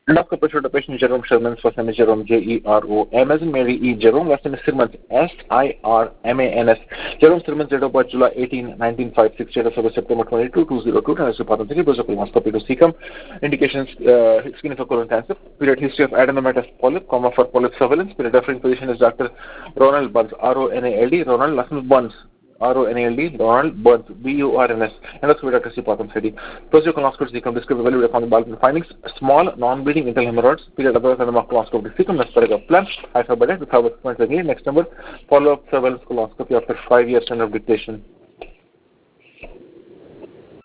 Endoscopy showed the patient Jerome Sherman's first name is Jerome, J-E-R-O-M as in Mary E. Jerome, last name is Sirmans, S-I-R-M-A-N-S. Jerome Sirmans, date of birth July 18, 1956, date of service September 22, 2002, and report three was a colonoscopy to cecum. Indications, screening for colon cancer. Period history of adenomatous polyp, for polyp surveillance. Period referring physician is Dr. Ronald Burns, R-O-N-A-L-D, Ronald, last name is Burns. R-O-N-A-L-D, Ronald Burns, B-U-R-N-S, and that's where Dr. C. Potham City. Procedure colonoscopy decom described value upon the bulk findings, small, non-bleeding internal hemorrhoids, period otherwise than the colonoscopy decom, that's paragraph plan, high for better, with points again, next number, follow-up surveillance colonoscopy after 5 years of dictation.